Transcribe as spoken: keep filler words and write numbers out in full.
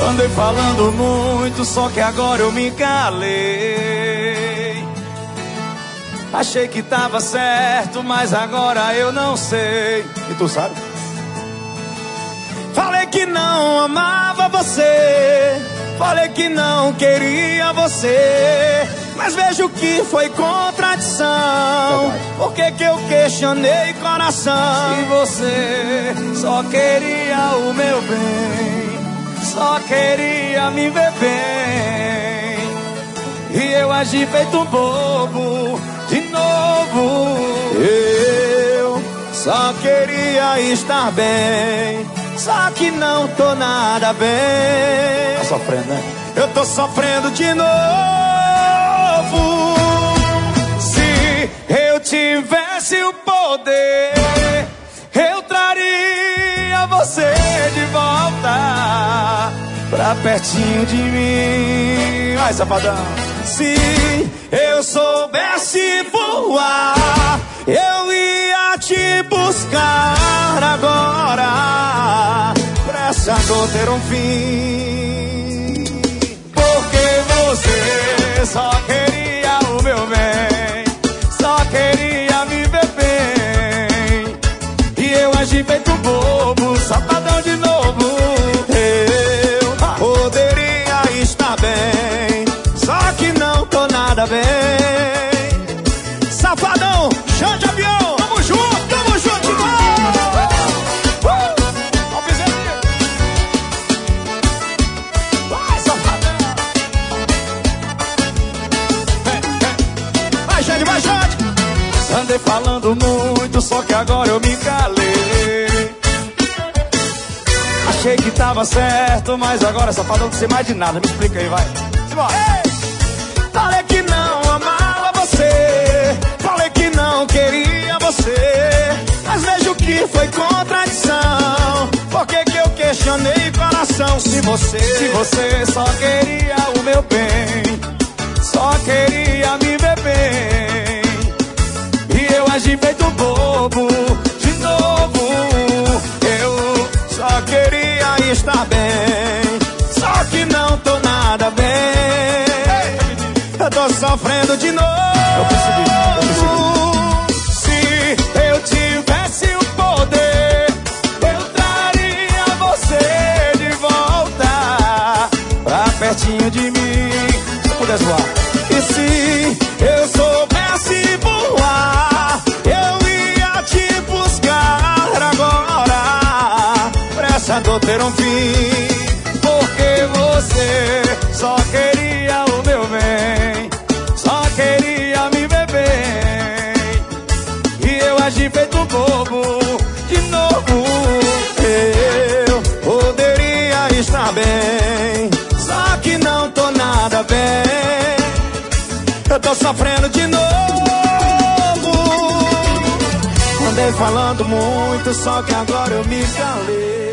Andei falando muito, só que agora eu me calei. Achei que tava certo, mas agora eu não sei. E tu sabe? Falei que não amava você, falei que não queria você, mas vejo que foi contradição. Por que que eu questionei coração? Se você só queria o meu bem, só queria me ver bem, e eu agi feito um bobo de novo. Eu só queria estar bem, só que não tô nada bem. Tá sofrendo, né? Eu tô sofrendo de novo. Se eu tivesse o poder, eu traria você de volta pra pertinho de mim. Ai, safadão. Se eu soubesse voar, eu ia te buscar agora, pra essa dor ter um fim. Porque você só queria o meu bem, só queria me ver bem, e eu agi feito bobo, safadão de novo. Eu poderia estar bem, só que não tô nada bem. Safadão, chão de avião, tamo junto, tamo junto de novo. Uh! Ó o piseiro. Vai, safadão. Vem, vem. Vai, Xande, vai, Xande. Andei falando muito, só que agora eu me calei. Achei que tava certo, mas agora, safadão, não sei mais de nada. Me explica aí, vai. Simbora. Ei! Falei que não amava você, falei que não queria você, mas vejo que foi contradição. Por que que eu questionei coração? Se você, se você só queria o meu bem, só queria me ver bem, e eu agi feito bobo de novo. Eu só queria estar bem, só que não tô nada bem. Eu tô sofrendo de novo. Eu percebi, eu percebi. Se eu tivesse o poder, eu traria você de volta pra pertinho de mim. Se eu pudesse voar. E se eu soubesse voar, eu ia te buscar agora, pra essa dor ter um fim. Porque você só queria o meu bem, só queria me ver bem, e eu agi feito um bobo de novo. Eu poderia estar bem, só que não tô nada bem. Eu tô sofrendo de novo. Andei falando muito, só que agora eu me calei.